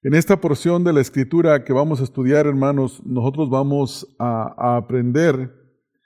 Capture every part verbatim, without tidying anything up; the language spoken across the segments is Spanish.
En esta porción de la Escritura que vamos a estudiar, hermanos, nosotros vamos a, a aprender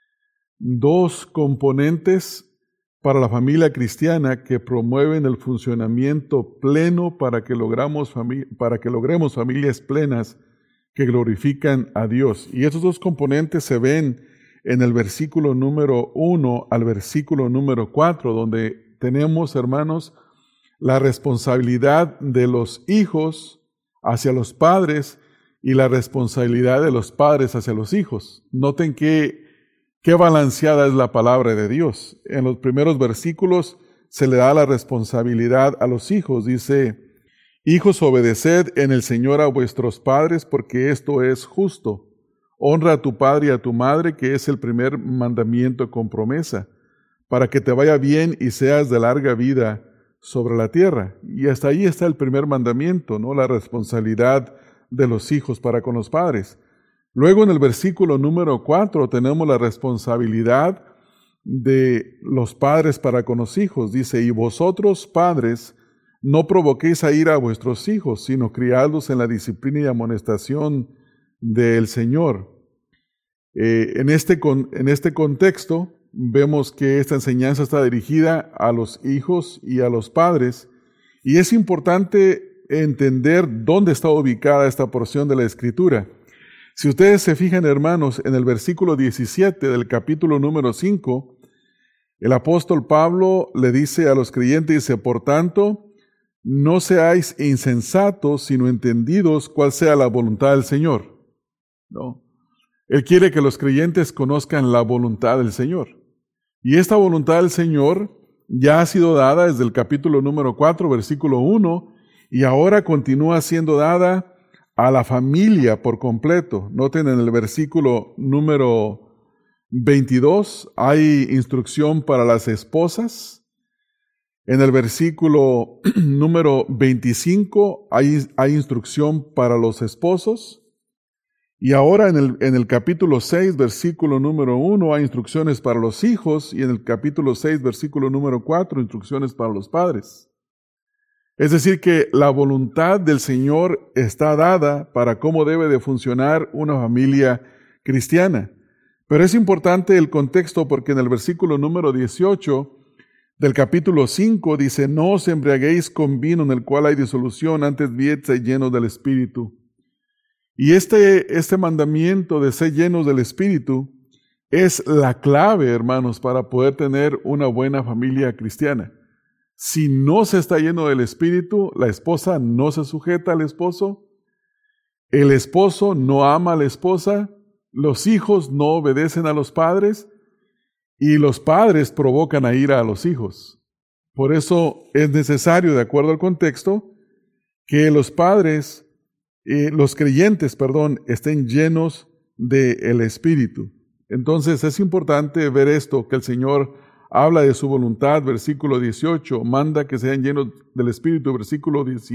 dos componentes para la familia cristiana que promueven el funcionamiento pleno para que, logramos fami- para que logremos familias plenas que glorifican a Dios. Y esos dos componentes se ven en el versículo número uno al versículo número cuatro, donde tenemos, hermanos, la responsabilidad de los hijos hacia los padres y la responsabilidad de los padres hacia los hijos. Noten que qué balanceada es la palabra de Dios. En los primeros versículos se le da la responsabilidad a los hijos. Dice: hijos, obedeced en el Señor a vuestros padres, porque esto es justo. Honra a tu padre y a tu madre, que es el primer mandamiento con promesa, para que te vaya bien y seas de larga vida sobre la tierra. Y hasta ahí está el primer mandamiento, ¿no? La responsabilidad de los hijos para con los padres. Luego en el versículo número cuatro tenemos la responsabilidad de los padres para con los hijos. Dice: y vosotros, padres, no provoquéis a ira a vuestros hijos, sino criadlos en la disciplina y amonestación del Señor. Eh, en, este con, en este contexto vemos que esta enseñanza está dirigida a los hijos y a los padres, y es importante entender dónde está ubicada esta porción de la Escritura. Si ustedes se fijan, hermanos, en el versículo diecisiete del capítulo número cinco, el apóstol Pablo le dice a los creyentes, dice: por tanto, no seáis insensatos, sino entendidos cuál sea la voluntad del Señor. ¿No? Él quiere que los creyentes conozcan la voluntad del Señor. Y esta voluntad del Señor ya ha sido dada desde el capítulo número cuatro, versículo uno, y ahora continúa siendo dada a la familia por completo. Noten en el versículo número veintidós, hay instrucción para las esposas. En el versículo número veinticinco hay, hay instrucción para los esposos. Y ahora en el, en el capítulo seis, versículo número uno, hay instrucciones para los hijos, y en el capítulo seis, versículo número cuatro, instrucciones para los padres. Es decir, que la voluntad del Señor está dada para cómo debe de funcionar una familia cristiana. Pero es importante el contexto, porque en el versículo número dieciocho del capítulo cinco dice: no os embriaguéis con vino en el cual hay disolución, antes bien sed llenos del Espíritu. Y este, este mandamiento de ser llenos del Espíritu es la clave, hermanos, para poder tener una buena familia cristiana. Si no se está lleno del Espíritu, la esposa no se sujeta al esposo, el esposo no ama a la esposa, los hijos no obedecen a los padres, y los padres provocan a ira a los hijos. Por eso es necesario, de acuerdo al contexto, que los padres Eh, los creyentes, perdón, estén llenos del Espíritu. Entonces es importante ver esto, que el Señor habla de su voluntad, versículo dieciocho, manda que sean llenos del Espíritu, versículo, diez,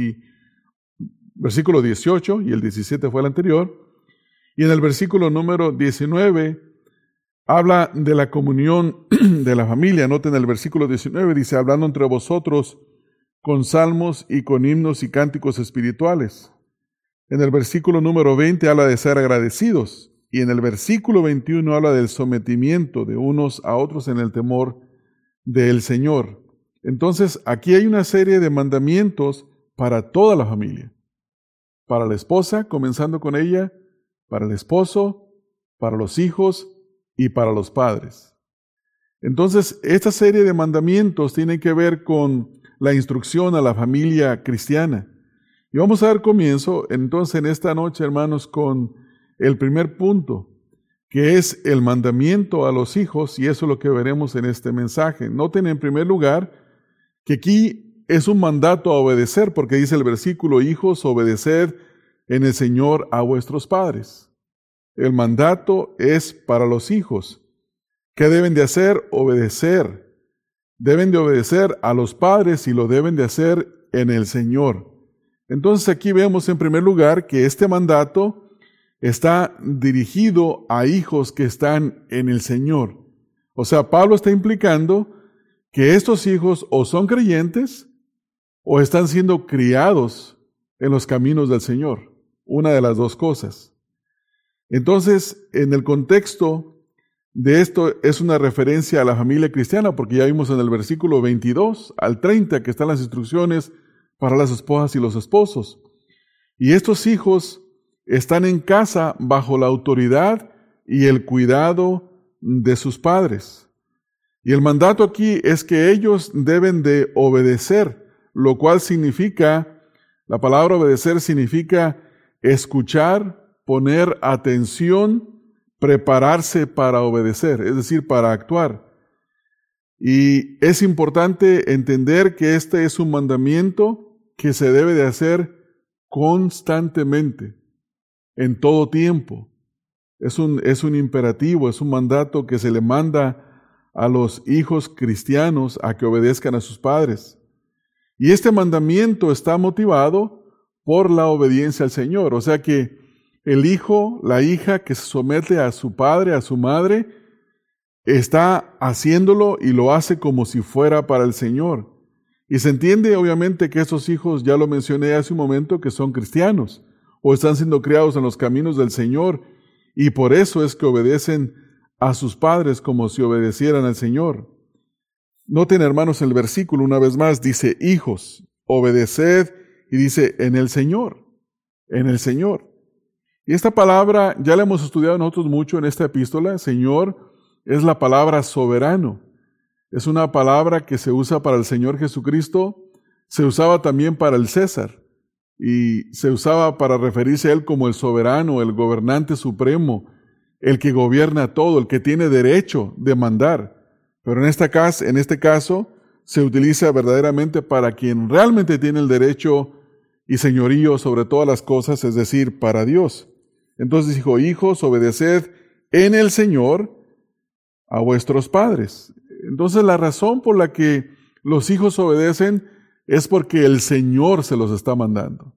versículo dieciocho, y el diecisiete fue el anterior. Y en el versículo número diecinueve habla de la comunión de la familia. Noten el versículo diecinueve, dice: hablando entre vosotros con salmos y con himnos y cánticos espirituales. En el versículo número veinte habla de ser agradecidos, y en el versículo veintiuno habla del sometimiento de unos a otros en el temor del Señor. Entonces, aquí hay una serie de mandamientos para toda la familia. Para la esposa, comenzando con ella, para el esposo, para los hijos y para los padres. Entonces, esta serie de mandamientos tiene que ver con la instrucción a la familia cristiana. Y vamos a dar comienzo entonces en esta noche, hermanos, con el primer punto, que es el mandamiento a los hijos, y eso es lo que veremos en este mensaje. Noten en primer lugar que aquí es un mandato a obedecer, porque dice el versículo: hijos, obedeced en el Señor a vuestros padres. El mandato es para los hijos. ¿Qué deben de hacer? Obedecer. Deben de obedecer a los padres y lo deben de hacer en el Señor. Entonces aquí vemos en primer lugar que este mandato está dirigido a hijos que están en el Señor. O sea, Pablo está implicando que estos hijos o son creyentes o están siendo criados en los caminos del Señor. Una de las dos cosas. Entonces, en el contexto de esto es una referencia a la familia cristiana, porque ya vimos en el versículo veintidós al treinta que están las instrucciones para las esposas y los esposos. Y estos hijos están en casa bajo la autoridad y el cuidado de sus padres. Y el mandato aquí es que ellos deben de obedecer, lo cual significa, la palabra obedecer significa escuchar, poner atención, prepararse para obedecer, es decir, para actuar. Y es importante entender que este es un mandamiento que se debe de hacer constantemente, en todo tiempo. Es un, es un imperativo, es un mandato que se le manda a los hijos cristianos a que obedezcan a sus padres. Y este mandamiento está motivado por la obediencia al Señor. O sea que el hijo, la hija que se somete a su padre, a su madre, está haciéndolo y lo hace como si fuera para el Señor. Y se entiende obviamente que estos hijos, ya lo mencioné hace un momento, que son cristianos o están siendo criados en los caminos del Señor, y por eso es que obedecen a sus padres como si obedecieran al Señor. Noten, hermanos, el versículo una vez más, dice, hijos, obedeced, y dice, en el Señor, en el Señor. Y esta palabra ya la hemos estudiado nosotros mucho en esta epístola. Señor es la palabra soberano. Es una palabra que se usa para el Señor Jesucristo, se usaba también para el César, y se usaba para referirse a Él como el soberano, el gobernante supremo, el que gobierna todo, el que tiene derecho de mandar. Pero en, esta casa, en este caso se utiliza verdaderamente para quien realmente tiene el derecho y señorío sobre todas las cosas, es decir, para Dios. Entonces dijo, hijos, obedeced en el Señor a vuestros padres. Entonces la razón por la que los hijos obedecen es porque el Señor se los está mandando.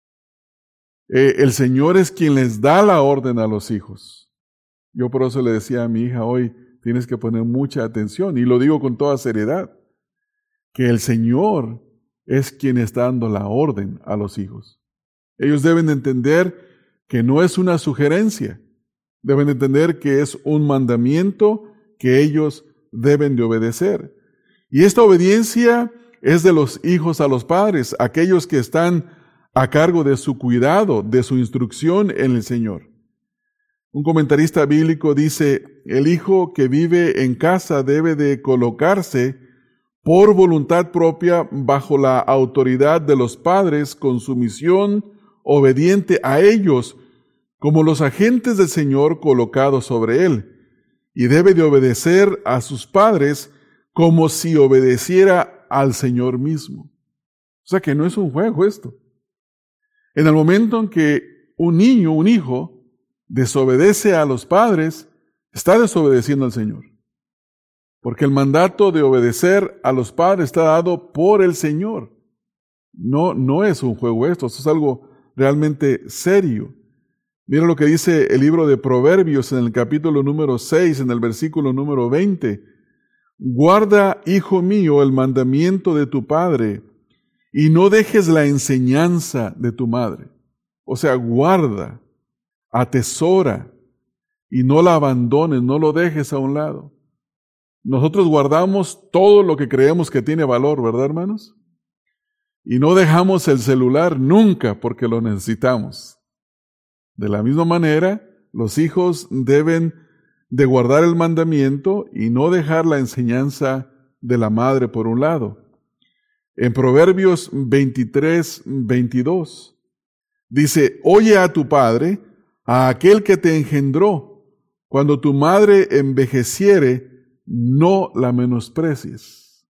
Eh, el Señor es quien les da la orden a los hijos. Yo por eso le decía a mi hija hoy, tienes que poner mucha atención, y lo digo con toda seriedad, que el Señor es quien está dando la orden a los hijos. Ellos deben entender que no es una sugerencia, deben entender que es un mandamiento que ellos deben de obedecer. Y esta obediencia es de los hijos a los padres, aquellos que están a cargo de su cuidado, de su instrucción en el Señor. Un comentarista bíblico dice, el hijo que vive en casa debe de colocarse por voluntad propia bajo la autoridad de los padres con sumisión obediente a ellos como los agentes del Señor colocados sobre él, y debe de obedecer a sus padres como si obedeciera al Señor mismo. O sea que no es un juego esto. En el momento en que un niño, un hijo, desobedece a los padres, está desobedeciendo al Señor. Porque el mandato de obedecer a los padres está dado por el Señor. No, no es un juego esto, esto es algo realmente serio. Mira lo que dice el libro de Proverbios en el capítulo número seis, en el versículo número veinte. Guarda, hijo mío, el mandamiento de tu padre, y no dejes la enseñanza de tu madre. O sea, guarda, atesora, y no la abandones, no lo dejes a un lado. Nosotros guardamos todo lo que creemos que tiene valor, ¿verdad, hermanos? Y no dejamos el celular nunca porque lo necesitamos. De la misma manera, los hijos deben de guardar el mandamiento y no dejar la enseñanza de la madre por un lado. En Proverbios veintitrés, veintidós, dice, oye a tu padre, a aquel que te engendró, cuando tu madre envejeciere, no la menosprecies.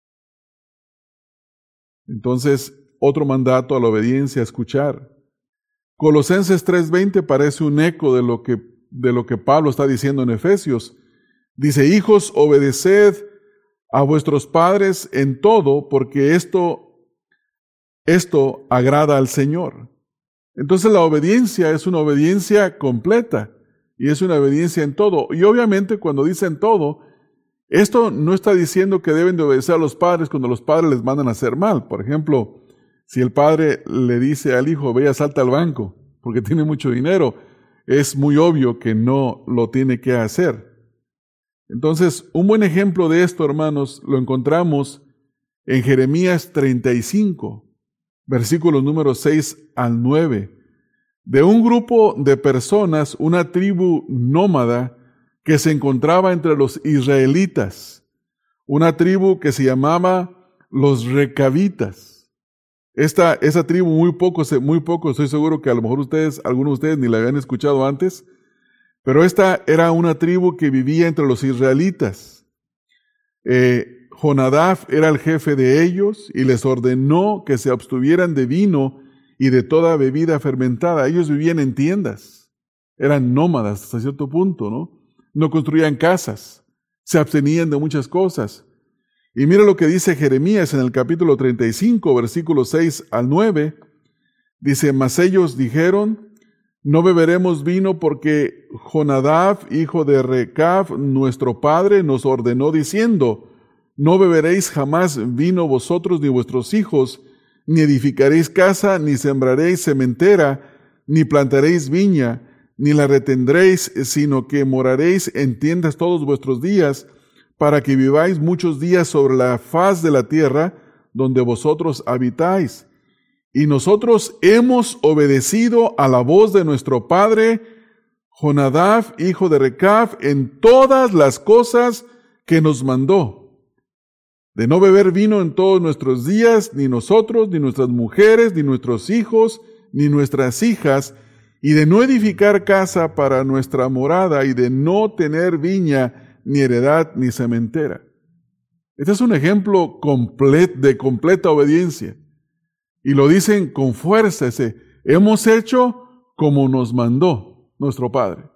Entonces, otro mandato a la obediencia, a escuchar. Colosenses tres veinte parece un eco de lo que, de lo que Pablo está diciendo en Efesios. Dice, hijos, obedeced a vuestros padres en todo, porque esto, esto agrada al Señor. Entonces la obediencia es una obediencia completa y es una obediencia en todo. Y obviamente cuando dice en todo, esto no está diciendo que deben de obedecer a los padres cuando los padres les mandan a hacer mal. Por ejemplo, Si el padre le dice al hijo, ve, salta al banco, porque tiene mucho dinero, es muy obvio que no lo tiene que hacer. Entonces, un buen ejemplo de esto, hermanos, lo encontramos en Jeremías treinta y cinco, versículos números seis al nueve, de un grupo de personas, una tribu nómada que se encontraba entre los israelitas, una tribu que se llamaba los recabitas. Esta, esa tribu muy poco, muy poco, estoy seguro que a lo mejor ustedes, algunos de ustedes ni la habían escuchado antes, pero esta era una tribu que vivía entre los israelitas. Eh, Jonadab era el jefe de ellos y les ordenó que se abstuvieran de vino y de toda bebida fermentada. Ellos vivían en tiendas, eran nómadas hasta cierto punto, ¿no? No construían casas, se abstenían de muchas cosas. Y mira lo que dice Jeremías en el capítulo treinta y cinco, versículos seis al nueve. Dice, mas ellos dijeron, no beberemos vino porque Jonadab, hijo de Recab, nuestro padre, nos ordenó diciendo, no beberéis jamás vino vosotros ni vuestros hijos, ni edificaréis casa, ni sembraréis sementera, ni plantaréis viña, ni la retendréis, sino que moraréis en tiendas todos vuestros días, para que viváis muchos días sobre la faz de la tierra, donde vosotros habitáis. Y nosotros hemos obedecido a la voz de nuestro padre, Jonadab, hijo de Recab, en todas las cosas que nos mandó, de no beber vino en todos nuestros días, ni nosotros, ni nuestras mujeres, ni nuestros hijos, ni nuestras hijas, y de no edificar casa para nuestra morada, y de no tener viña, ni heredad, ni sementera. Este es un ejemplo complet, de completa obediencia. Y lo dicen con fuerza, ese, hemos hecho como nos mandó nuestro Padre.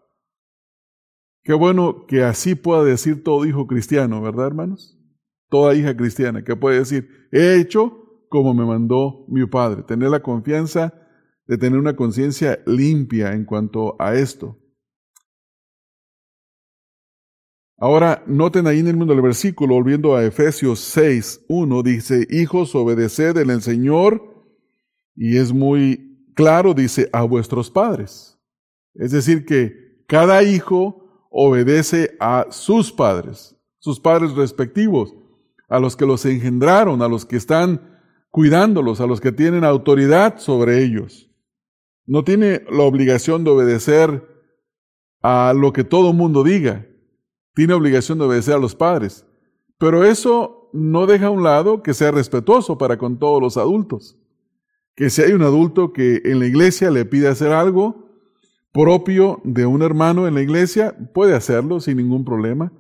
Qué bueno que así pueda decir todo hijo cristiano, ¿verdad, hermanos? Toda hija cristiana que puede decir, he hecho como me mandó mi Padre. Tener la confianza de tener una conciencia limpia en cuanto a esto. Ahora, noten ahí en el mundo del versículo, volviendo a Efesios seis, uno, dice, hijos, obedeced en el Señor, y es muy claro, dice, a vuestros padres. Es decir, que cada hijo obedece a sus padres, sus padres respectivos, a los que los engendraron, a los que están cuidándolos, a los que tienen autoridad sobre ellos. No tiene la obligación de obedecer a lo que todo mundo diga. Tiene obligación de obedecer a los padres. Pero eso no deja a un lado que sea respetuoso para con todos los adultos. Que si hay un adulto que en la iglesia le pide hacer algo propio de un hermano en la iglesia, puede hacerlo sin ningún problema.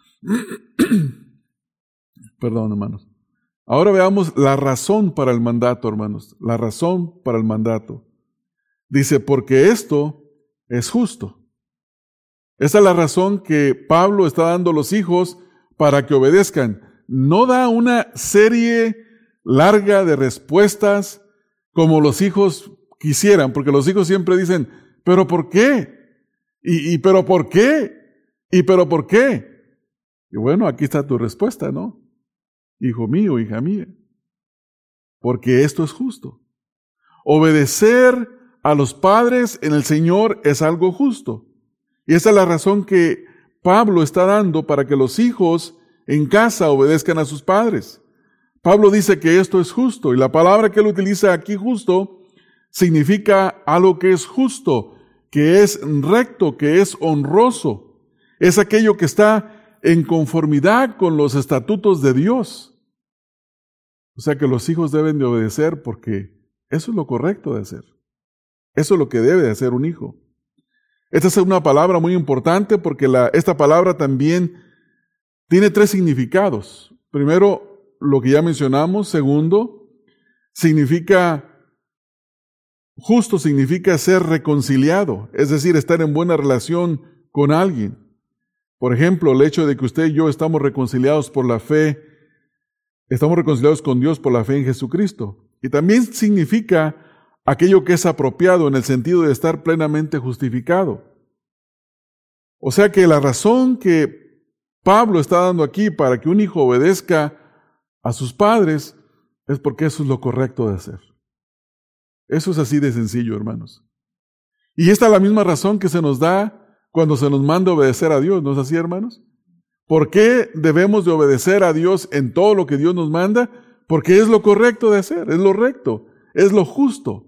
Perdón, hermanos. Ahora veamos la razón para el mandato, hermanos. La razón para el mandato. Dice, porque esto es justo. Esa es la razón que Pablo está dando a los hijos para que obedezcan. No da una serie larga de respuestas como los hijos quisieran, porque los hijos siempre dicen, ¿pero por qué? ¿Y, y pero por qué? ¿Y pero por qué? Y bueno, aquí está tu respuesta, ¿no? Hijo mío, hija mía. Porque esto es justo. Obedecer a los padres en el Señor es algo justo. Y esa es la razón que Pablo está dando para que los hijos en casa obedezcan a sus padres. Pablo dice que esto es justo, y la palabra que él utiliza aquí, justo, significa algo que es justo, que es recto, que es honroso. Es aquello que está en conformidad con los estatutos de Dios. O sea que los hijos deben de obedecer porque eso es lo correcto de hacer. Eso es lo que debe de hacer un hijo. Esta es una palabra muy importante porque la, esta palabra también tiene tres significados. Primero, lo que ya mencionamos. Segundo, significa, justo significa ser reconciliado, es decir, estar en buena relación con alguien. Por ejemplo, el hecho de que usted y yo estamos reconciliados por la fe, estamos reconciliados con Dios por la fe en Jesucristo. Y también significa aquello que es apropiado en el sentido de estar plenamente justificado. O sea que la razón que Pablo está dando aquí para que un hijo obedezca a sus padres es porque eso es lo correcto de hacer. Eso es así de sencillo, hermanos. Y esta es la misma razón que se nos da cuando se nos manda obedecer a Dios, ¿no es así, hermanos? ¿Por qué debemos de obedecer a Dios en todo lo que Dios nos manda? Porque es lo correcto de hacer, es lo recto, es lo justo.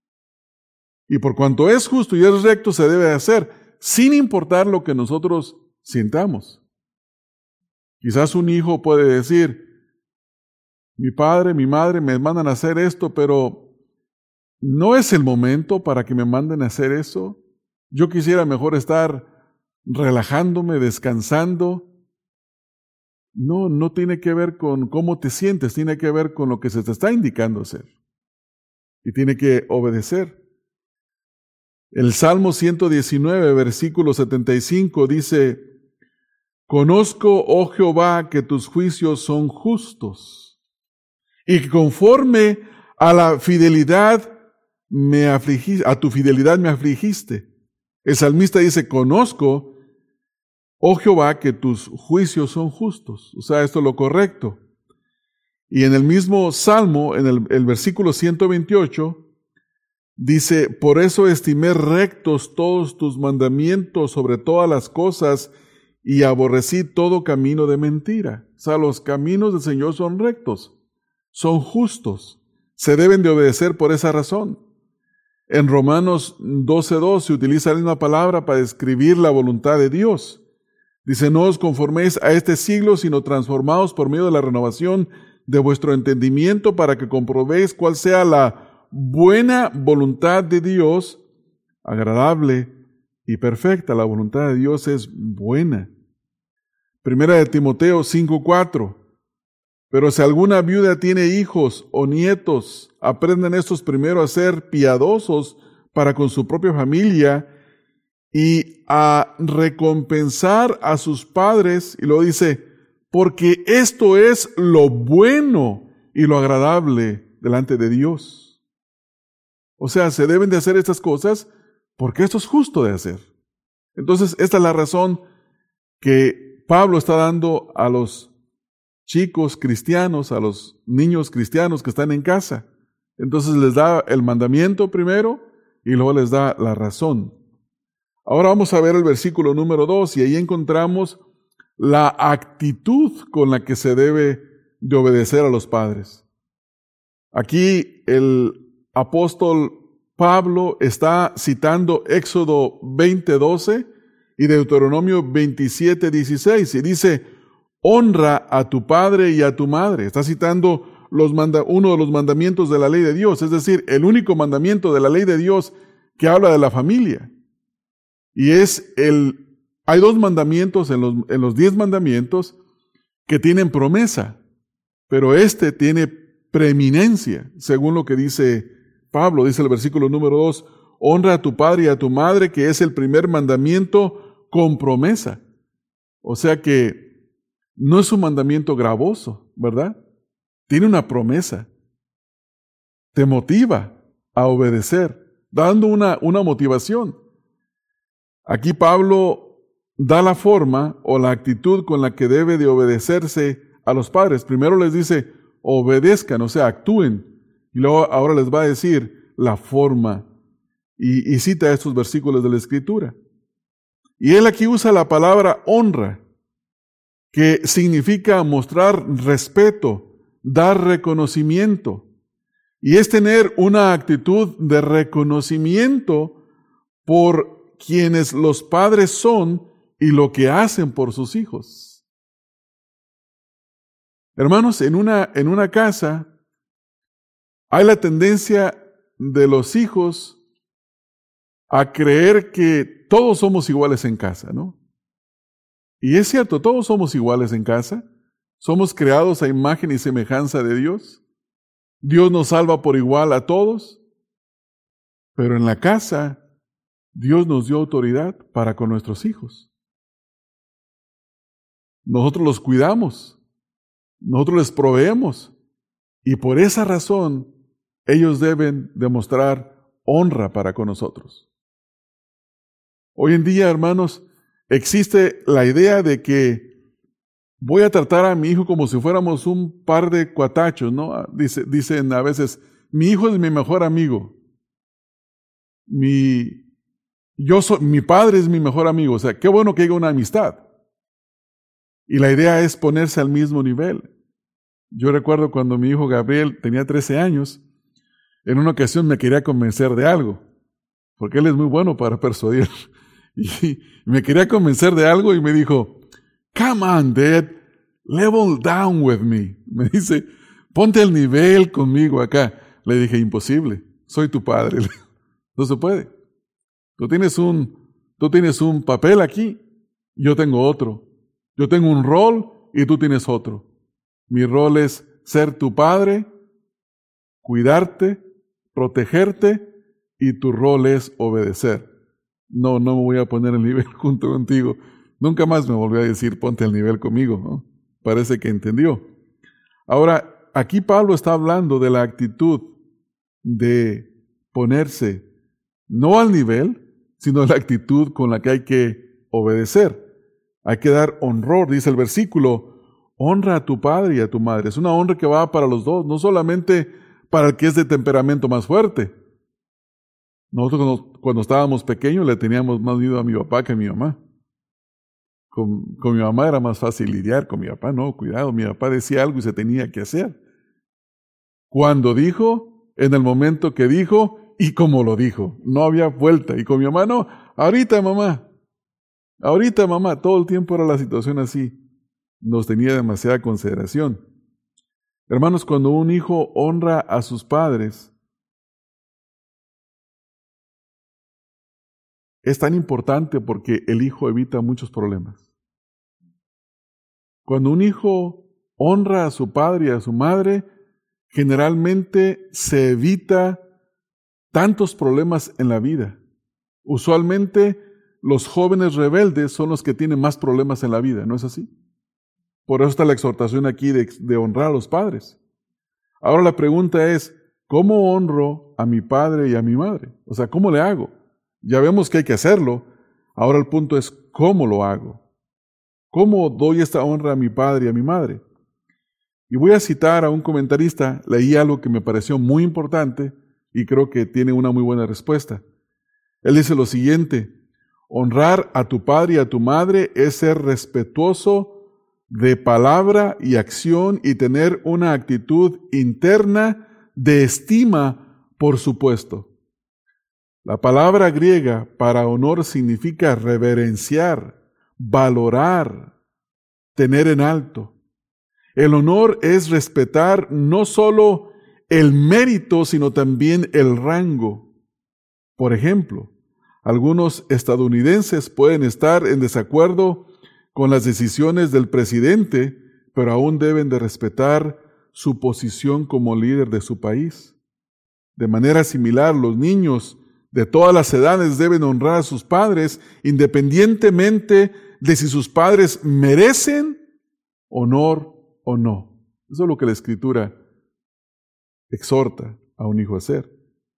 Y por cuanto es justo y es recto, se debe de hacer, sin importar lo que nosotros sintamos. Quizás un hijo puede decir, mi padre, mi madre me mandan a hacer esto, pero no es el momento para que me manden a hacer eso. Yo quisiera mejor estar relajándome, descansando. No, no tiene que ver con cómo te sientes, tiene que ver con lo que se te está indicando hacer. Y tiene que obedecer. El Salmo ciento diecinueve, versículo setenta y cinco dice, conozco, oh Jehová, que tus juicios son justos, y que conforme a la fidelidad me afligiste, a tu fidelidad me afligiste. El salmista dice, conozco, oh Jehová, que tus juicios son justos. O sea, esto es lo correcto. Y en el mismo Salmo, en el, el versículo ciento veintiocho, dice, por eso estimé rectos todos tus mandamientos sobre todas las cosas y aborrecí todo camino de mentira. O sea, los caminos del Señor son rectos, son justos, se deben de obedecer por esa razón. En Romanos doce dos se utiliza la misma palabra para describir la voluntad de Dios. Dice, no os conforméis a este siglo, sino transformaos por medio de la renovación de vuestro entendimiento para que comprobéis cuál sea la buena voluntad de Dios, agradable y perfecta. La voluntad de Dios es buena. Primera de Timoteo cinco cuatro. Pero si alguna viuda tiene hijos o nietos, aprendan estos primero a ser piadosos para con su propia familia y a recompensar a sus padres. Y luego dice, porque esto es lo bueno y lo agradable delante de Dios. O sea, se deben de hacer estas cosas porque esto es justo de hacer. Entonces, esta es la razón que Pablo está dando a los chicos cristianos, a los niños cristianos que están en casa. Entonces les da el mandamiento primero y luego les da la razón. Ahora vamos a ver el versículo número dos y ahí encontramos la actitud con la que se debe de obedecer a los padres. Aquí el apóstol Pablo está citando Éxodo veinte doce y Deuteronomio veintisiete dieciséis y dice, honra a tu padre y a tu madre. Está citando los manda- uno de los mandamientos de la ley de Dios, es decir, el único mandamiento de la ley de Dios que habla de la familia. Y es el, hay dos mandamientos en los, en los diez mandamientos que tienen promesa, pero este tiene preeminencia, según lo que dice Pablo, dice el versículo número dos, honra a tu padre y a tu madre, que es el primer mandamiento con promesa. O sea que no es un mandamiento gravoso, ¿verdad? Tiene una promesa. Te motiva a obedecer, dando una, una motivación. Aquí Pablo da la forma o la actitud con la que debe de obedecerse a los padres. Primero les dice, obedezcan, o sea, actúen. Y luego ahora les va a decir la forma. Y, y cita estos versículos de la Escritura. Y él aquí usa la palabra honra, que significa mostrar respeto, dar reconocimiento. Y es tener una actitud de reconocimiento por quienes los padres son y lo que hacen por sus hijos. Hermanos, en una, en una casa hay la tendencia de los hijos a creer que todos somos iguales en casa, ¿no? Y es cierto, todos somos iguales en casa. Somos creados a imagen y semejanza de Dios. Dios nos salva por igual a todos. Pero en la casa, Dios nos dio autoridad para con nuestros hijos. Nosotros los cuidamos. Nosotros les proveemos. Y por esa razón, ellos deben demostrar honra para con nosotros. Hoy en día, hermanos, existe la idea de que voy a tratar a mi hijo como si fuéramos un par de cuatachos, ¿no? Dice, dicen a veces, mi hijo es mi mejor amigo. Mi, yo soy, mi padre es mi mejor amigo. O sea, qué bueno que haya una amistad. Y la idea es ponerse al mismo nivel. Yo recuerdo cuando mi hijo Gabriel tenía trece años, en una ocasión me quería convencer de algo, porque él es muy bueno para persuadir. Y me quería convencer de algo y me dijo, "Come on, Dad, level down with me." Me dice, ponte al nivel conmigo acá. Le dije, imposible, soy tu padre. No se puede. Tú tienes un, tú tienes un papel aquí, yo tengo otro. Yo tengo un rol y tú tienes otro. Mi rol es ser tu padre, cuidarte, protegerte, y tu rol es obedecer. No, no me voy a poner al nivel junto contigo. Nunca más me volvió a decir, ponte al nivel conmigo, ¿no? Parece que entendió. Ahora, aquí Pablo está hablando de la actitud de ponerse no al nivel, sino la actitud con la que hay que obedecer. Hay que dar honor, dice el versículo, honra a tu padre y a tu madre. Es una honra que va para los dos, no solamente para el que es de temperamento más fuerte. Nosotros cuando, cuando estábamos pequeños le teníamos más miedo a mi papá que a mi mamá. Con, con mi mamá era más fácil lidiar, con mi papá no, cuidado, mi papá decía algo y se tenía que hacer. Cuando dijo, en el momento que dijo y como lo dijo, no había vuelta. Y con mi mamá no, ahorita mamá, ahorita mamá, todo el tiempo era la situación así. Nos tenía demasiada consideración. Hermanos, cuando un hijo honra a sus padres, es tan importante porque el hijo evita muchos problemas. Cuando un hijo honra a su padre y a su madre, generalmente se evita tantos problemas en la vida. Usualmente los jóvenes rebeldes son los que tienen más problemas en la vida, ¿no es así? Por eso está la exhortación aquí de, de honrar a los padres. Ahora la pregunta es, ¿cómo honro a mi padre y a mi madre? O sea, ¿cómo le hago? Ya vemos que hay que hacerlo. Ahora el punto es, ¿cómo lo hago? ¿Cómo doy esta honra a mi padre y a mi madre? Y voy a citar a un comentarista, leí algo que me pareció muy importante y creo que tiene una muy buena respuesta. Él dice lo siguiente, honrar a tu padre y a tu madre es ser respetuoso de palabra y acción y tener una actitud interna de estima por su puesto. La palabra griega para honor significa reverenciar, valorar, tener en alto. El honor es respetar no solo el mérito, sino también el rango. Por ejemplo, algunos estadounidenses pueden estar en desacuerdo con las decisiones del presidente, pero aún deben de respetar su posición como líder de su país. De manera similar, los niños de todas las edades deben honrar a sus padres, independientemente de si sus padres merecen honor o no. Eso es lo que la Escritura exhorta a un hijo a hacer.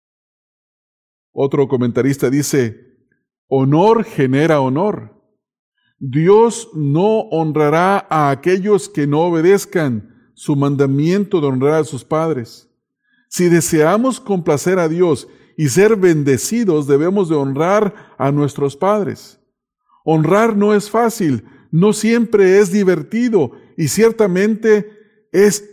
Otro comentarista dice, honor genera honor. Dios no honrará a aquellos que no obedezcan su mandamiento de honrar a sus padres. Si deseamos complacer a Dios y ser bendecidos, debemos de honrar a nuestros padres. Honrar no es fácil, no siempre es divertido y ciertamente es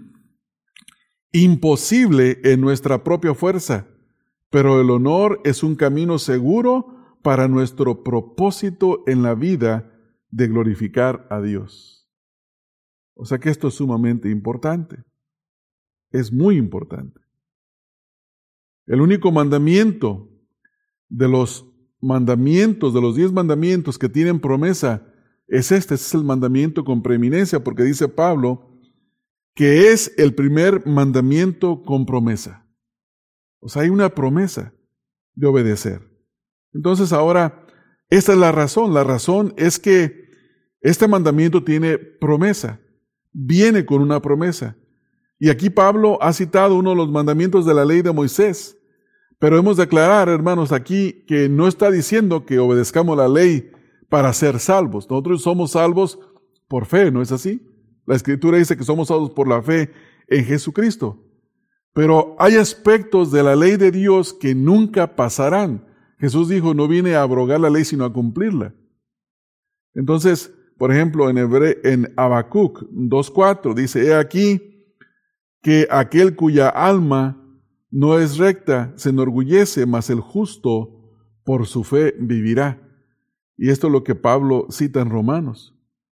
imposible en nuestra propia fuerza, pero el honor es un camino seguro para nuestro propósito en la vida de glorificar a Dios. O sea que esto es sumamente importante. Es muy importante. El único mandamiento de los mandamientos, de los diez mandamientos que tienen promesa, es este, este es el mandamiento con preeminencia, porque dice Pablo que es el primer mandamiento con promesa. O sea, hay una promesa de obedecer. Entonces ahora, esta es la razón. La razón es que este mandamiento tiene promesa, viene con una promesa. Y aquí Pablo ha citado uno de los mandamientos de la ley de Moisés. Pero hemos de aclarar, hermanos, aquí que no está diciendo que obedezcamos la ley para ser salvos. Nosotros somos salvos por fe, ¿no es así? La Escritura dice que somos salvos por la fe en Jesucristo. Pero hay aspectos de la ley de Dios que nunca pasarán. Jesús dijo, no vine a abrogar la ley, sino a cumplirla. Entonces, por ejemplo, en, Hebre, en Habacuc dos cuatro dice, he aquí que aquel cuya alma no es recta se enorgullece, mas el justo por su fe vivirá. Y esto es lo que Pablo cita en Romanos.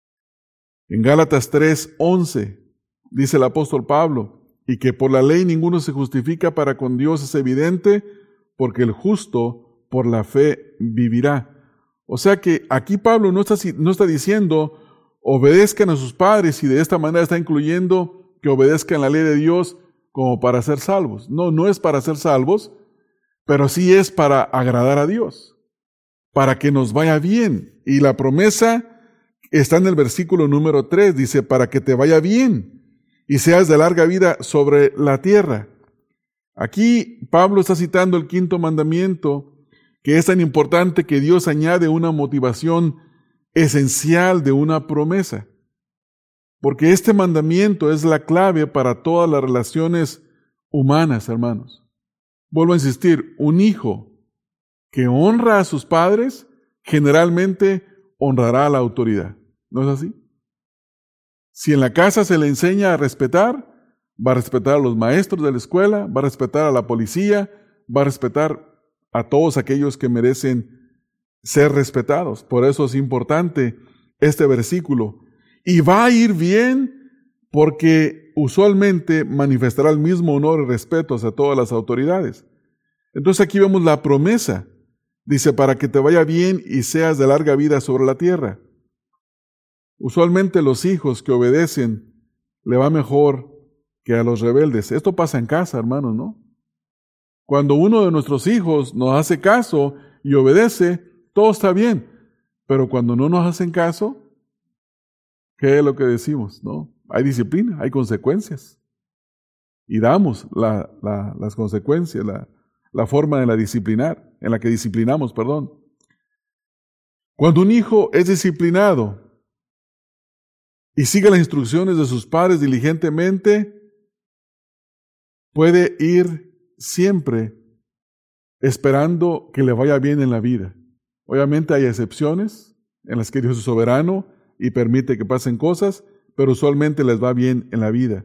En Gálatas tres once dice el apóstol Pablo, y que por la ley ninguno se justifica para con Dios es evidente, porque el justo por la fe vivirá. O sea que aquí Pablo no está, no está diciendo obedezcan a sus padres y de esta manera está incluyendo que obedezcan la ley de Dios como para ser salvos. No, no es para ser salvos, pero sí es para agradar a Dios, para que nos vaya bien. Y la promesa está en el versículo número tres, dice, para que te vaya bien y seas de larga vida sobre la tierra. Aquí Pablo está citando el quinto mandamiento, que es tan importante que Dios añade una motivación esencial de una promesa. Porque este mandamiento es la clave para todas las relaciones humanas, hermanos. Vuelvo a insistir, un hijo que honra a sus padres, generalmente honrará a la autoridad. ¿No es así? Si en la casa se le enseña a respetar, va a respetar a los maestros de la escuela, va a respetar a la policía, va a respetar a todos aquellos que merecen ser respetados. Por eso es importante este versículo. Y va a ir bien porque usualmente manifestará el mismo honor y respeto hacia todas las autoridades. Entonces aquí vemos la promesa. Dice, para que te vaya bien y seas de larga vida sobre la tierra. Usualmente los hijos que obedecen le va mejor que a los rebeldes. Esto pasa en casa, hermanos, ¿no? Cuando uno de nuestros hijos nos hace caso y obedece, todo está bien. Pero cuando no nos hacen caso, ¿qué es lo que decimos? ¿No? Hay disciplina, hay consecuencias. Y damos la, la, las consecuencias, la, la forma de la disciplinar, en la que disciplinamos, perdón. Cuando un hijo es disciplinado y sigue las instrucciones de sus padres diligentemente, puede ir siempre esperando que le vaya bien en la vida. Obviamente hay excepciones en las que Dios es soberano y permite que pasen cosas, pero usualmente les va bien en la vida.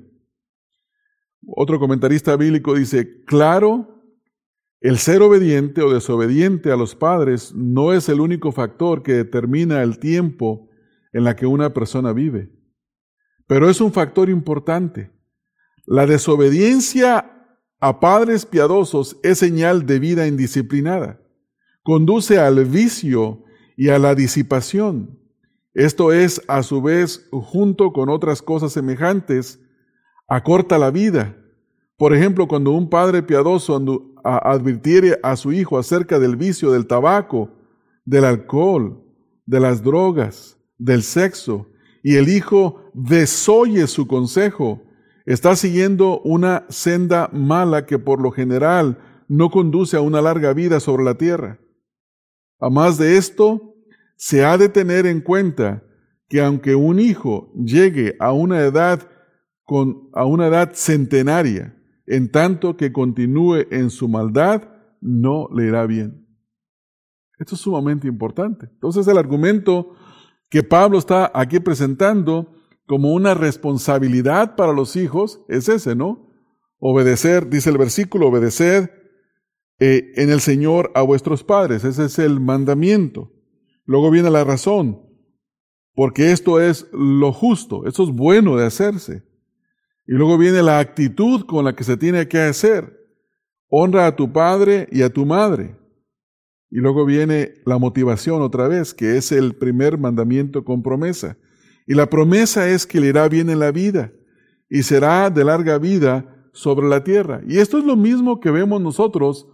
Otro comentarista bíblico dice, claro, el ser obediente o desobediente a los padres no es el único factor que determina el tiempo en la que una persona vive, pero es un factor importante. La desobediencia a padres piadosos es señal de vida indisciplinada. Conduce al vicio y a la disipación. Esto es, a su vez, junto con otras cosas semejantes, acorta la vida. Por ejemplo, cuando un padre piadoso advirtiere a su hijo acerca del vicio del tabaco, del alcohol, de las drogas, del sexo, y el hijo desoye su consejo, está siguiendo una senda mala que por lo general no conduce a una larga vida sobre la tierra. A más de esto, se ha de tener en cuenta que aunque un hijo llegue a una edad con, a una edad centenaria, en tanto que continúe en su maldad, no le irá bien. Esto es sumamente importante. Entonces el argumento que Pablo está aquí presentando como una responsabilidad para los hijos es ese, ¿no? Obedecer, dice el versículo, obedecer eh, en el Señor a vuestros padres. Ese es el mandamiento. Luego viene la razón, porque esto es lo justo, esto es bueno de hacerse. Y luego viene la actitud con la que se tiene que hacer. Honra a tu padre y a tu madre. Y luego viene la motivación otra vez, que es el primer mandamiento con promesa. Y la promesa es que le irá bien en la vida y será de larga vida sobre la tierra. Y esto es lo mismo que vemos nosotros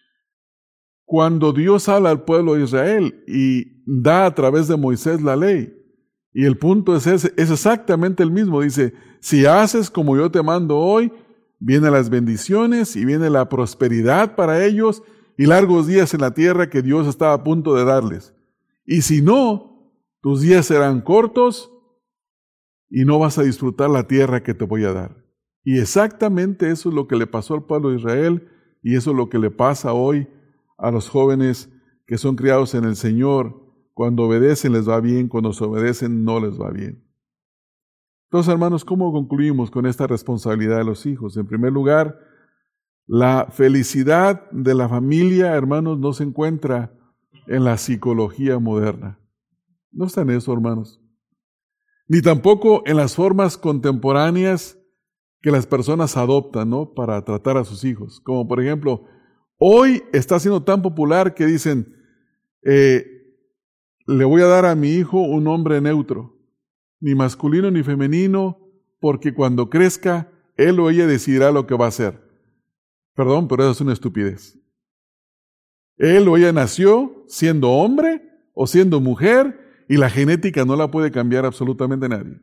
cuando Dios habla al pueblo de Israel y da a través de Moisés la ley. Y el punto es, ese, es exactamente el mismo. Dice, si haces como yo te mando hoy, vienen las bendiciones y viene la prosperidad para ellos y largos días en la tierra que Dios está a punto de darles. Y si no, tus días serán cortos y no vas a disfrutar la tierra que te voy a dar. Y exactamente eso es lo que le pasó al pueblo de Israel y eso es lo que le pasa hoy a los jóvenes que son criados en el Señor. Cuando obedecen les va bien, cuando se obedecen no les va bien. Entonces, hermanos, ¿cómo concluimos con esta responsabilidad de los hijos? En primer lugar, la felicidad de la familia, hermanos, no se encuentra en la psicología moderna. No está en eso, hermanos. Ni tampoco en las formas contemporáneas que las personas adoptan, ¿no?, para tratar a sus hijos. Como por ejemplo, hoy está siendo tan popular que dicen, eh, le voy a dar a mi hijo un nombre neutro, ni masculino ni femenino, porque cuando crezca, él o ella decidirá lo que va a hacer. Perdón, pero eso es una estupidez. Él o ella nació siendo hombre o siendo mujer y la genética no la puede cambiar absolutamente nadie.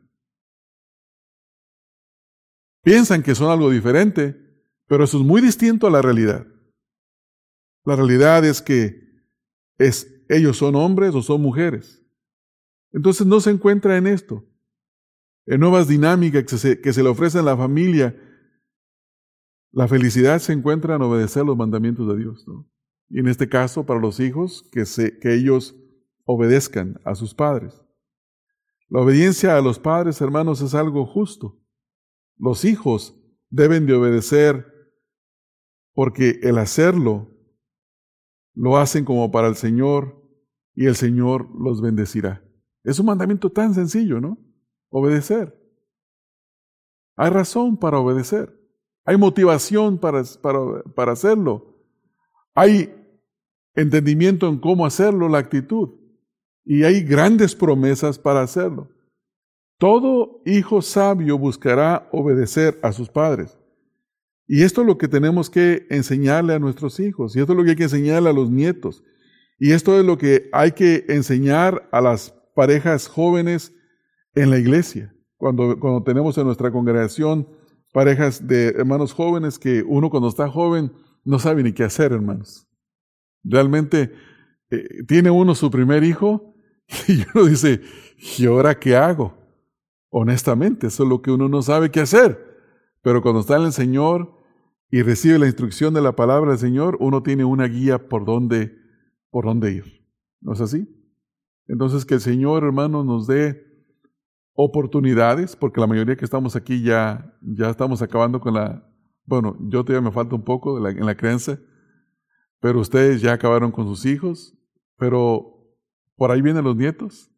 Piensan que son algo diferente, pero eso es muy distinto a la realidad. La realidad es que es, ellos son hombres o son mujeres. Entonces no se encuentra en esto. En nuevas dinámicas que se, que se le ofrecen a la familia, la felicidad se encuentra en obedecer los mandamientos de Dios, ¿no? Y en este caso, para los hijos, que, se, que ellos obedezcan a sus padres. La obediencia a los padres, hermanos, es algo justo. Los hijos deben de obedecer porque el hacerlo lo hacen como para el Señor y el Señor los bendecirá. Es un mandamiento tan sencillo, ¿no? Obedecer. Hay razón para obedecer. Hay motivación para, para, para hacerlo. Hay entendimiento en cómo hacerlo, la actitud. Y hay grandes promesas para hacerlo. Todo hijo sabio buscará obedecer a sus padres. Y esto es lo que tenemos que enseñarle a nuestros hijos. Y esto es lo que hay que enseñarle a los nietos. Y esto es lo que hay que enseñar a las parejas jóvenes en la iglesia. Cuando, cuando tenemos en nuestra congregación parejas de hermanos jóvenes que uno cuando está joven no sabe ni qué hacer, hermanos. Realmente eh, tiene uno su primer hijo y uno dice, ¿y ahora qué hago? Honestamente, eso es lo que uno no sabe qué hacer. Pero cuando está en el Señor y recibe la instrucción de la palabra del Señor, uno tiene una guía por dónde, por dónde ir. ¿No es así? Entonces que el Señor, hermanos, nos dé oportunidades, porque la mayoría que estamos aquí ya, ya estamos acabando con la, bueno, yo todavía me falta un poco de la, en la crianza, pero ustedes ya acabaron con sus hijos, pero por ahí vienen los nietos.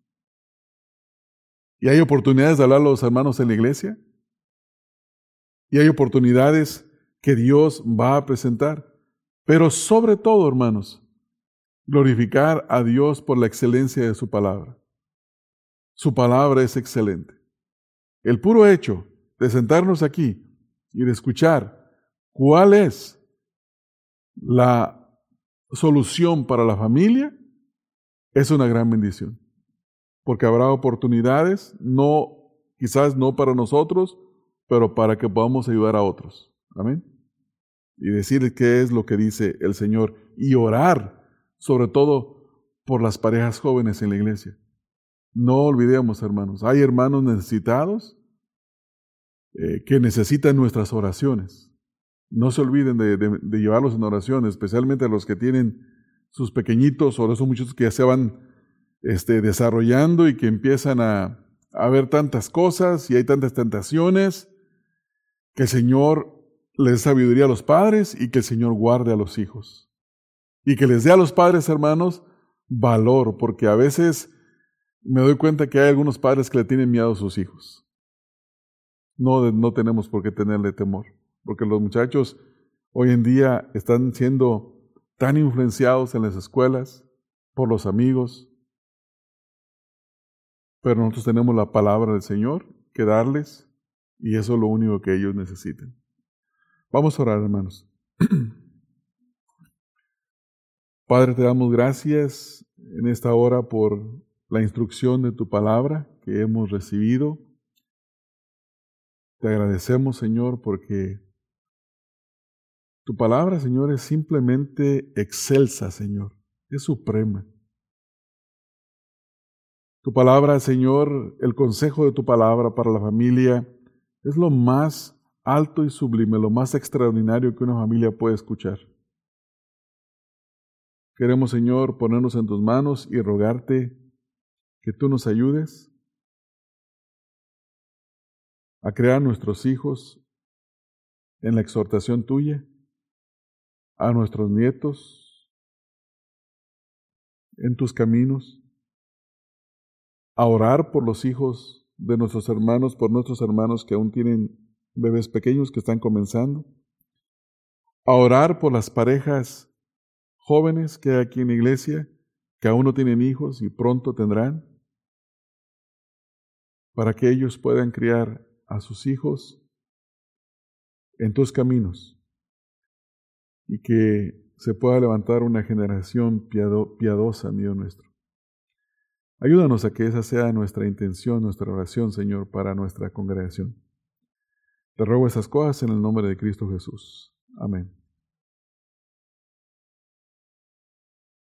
Y hay oportunidades de hablar a los hermanos en la iglesia. Y hay oportunidades que Dios va a presentar. Pero sobre todo, hermanos, glorificar a Dios por la excelencia de su palabra. Su palabra es excelente. El puro hecho de sentarnos aquí y de escuchar cuál es la solución para la familia es una gran bendición. Porque habrá oportunidades, no, quizás no para nosotros, pero para que podamos ayudar a otros. Amén. Y decirles qué es lo que dice el Señor. Y orar, sobre todo, por las parejas jóvenes en la iglesia. No olvidemos, hermanos, hay hermanos necesitados eh, que necesitan nuestras oraciones. No se olviden de, de, de llevarlos en oración, especialmente a los que tienen sus pequeñitos o esos muchachos que ya se van este, desarrollando y que empiezan a, a ver tantas cosas y hay tantas tentaciones. Que el Señor les dé sabiduría a los padres y que el Señor guarde a los hijos. Y que les dé a los padres, hermanos, valor, porque a veces me doy cuenta que hay algunos padres que le tienen miedo a sus hijos. No, no tenemos por qué tenerle temor, porque los muchachos hoy en día están siendo tan influenciados en las escuelas, por los amigos, pero nosotros tenemos la palabra del Señor que darles, y eso es lo único que ellos necesitan. Vamos a orar, hermanos. Padre, te damos gracias en esta hora por la instrucción de tu palabra que hemos recibido. Te agradecemos, Señor, porque tu palabra, Señor, es simplemente excelsa, Señor, es suprema. Tu palabra, Señor, el consejo de tu palabra para la familia es lo más alto y sublime, lo más extraordinario que una familia puede escuchar. Queremos, Señor, ponernos en tus manos y rogarte que tú nos ayudes a crear nuestros hijos en la exhortación tuya, a nuestros nietos en tus caminos, a orar por los hijos de nuestros hermanos, por nuestros hermanos que aún tienen bebés pequeños que están comenzando, a orar por las parejas jóvenes que hay aquí en la iglesia, que aún no tienen hijos y pronto tendrán, para que ellos puedan criar a sus hijos en tus caminos y que se pueda levantar una generación piado, piadosa, mío nuestro. Ayúdanos a que esa sea nuestra intención, nuestra oración, Señor, para nuestra congregación. Te ruego esas cosas en el nombre de Cristo Jesús. Amén.